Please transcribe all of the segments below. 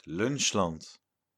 Lunchland.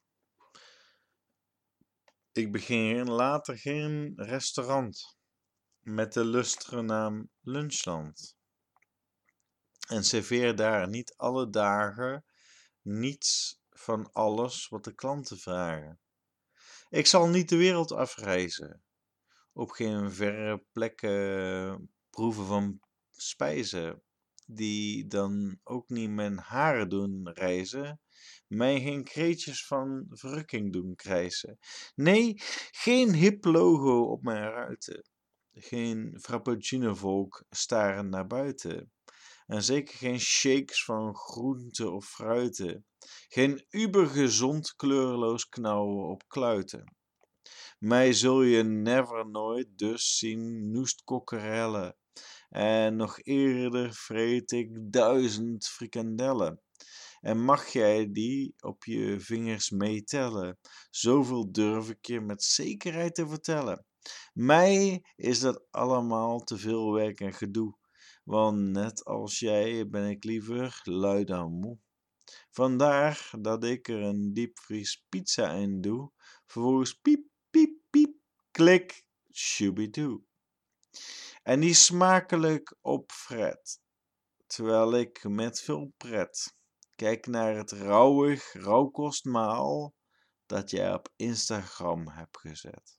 Ik begin later geen restaurant met de lustige naam Lunchland en serveer daar niet alle dagen niets van alles wat de klanten vragen. Ik zal niet de wereld afreizen, op geen verre plekken proeven van spijzen, die dan ook niet mijn haren doen rijzen, mij geen kreetjes van verrukking doen krijsen. Nee, geen hip logo op mijn ruiten, geen frappuccino-volk starend naar buiten, en zeker geen shakes van groenten of fruiten, geen ubergezond kleurloos knauwen op kluiten. Mij zul je never nooit dus zien noest kokkerellen. En nog eerder vreet ik 1000 frikandellen. En mag jij die op je vingers meetellen? Zoveel durf ik je met zekerheid te vertellen. Mij is dat allemaal te veel werk en gedoe. Want net als jij ben ik liever lui dan moe. Vandaar dat ik er een diepvries pizza in doe. Vervolgens piep, piep, piep, klik, shoobidoe. En die smakelijk opfret, terwijl ik met veel pret kijk naar het rauwig rauwkostmaal dat jij op Instagram hebt gezet.